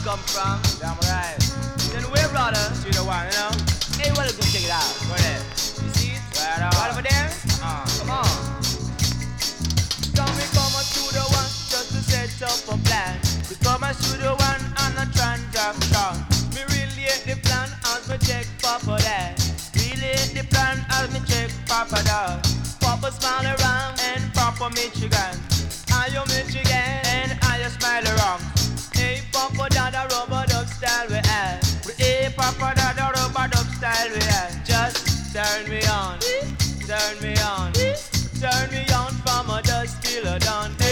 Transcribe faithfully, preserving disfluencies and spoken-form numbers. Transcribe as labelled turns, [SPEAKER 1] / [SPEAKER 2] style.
[SPEAKER 1] come from.
[SPEAKER 2] Damn right.
[SPEAKER 1] Then where, brother?
[SPEAKER 2] See the one, you know?
[SPEAKER 1] Hey, well, go check it out.
[SPEAKER 2] Go there.
[SPEAKER 1] You see it?
[SPEAKER 2] Right on.
[SPEAKER 1] Right over there?
[SPEAKER 2] Uh.
[SPEAKER 1] Come on. Come we come on to the one just to set up a plan. We come on to the one on a transaction. Me relate the plan as me check Papa that. Relate the plan as me check Papa that. Papa smile around and Papa Michigan. Are you Michigan and are you smile around? Hey Papa Dada rubber duck style we have. Hey Papa Dada rubber duck style we have. Just turn me on, turn me on, turn me on from a dusk till a dawn.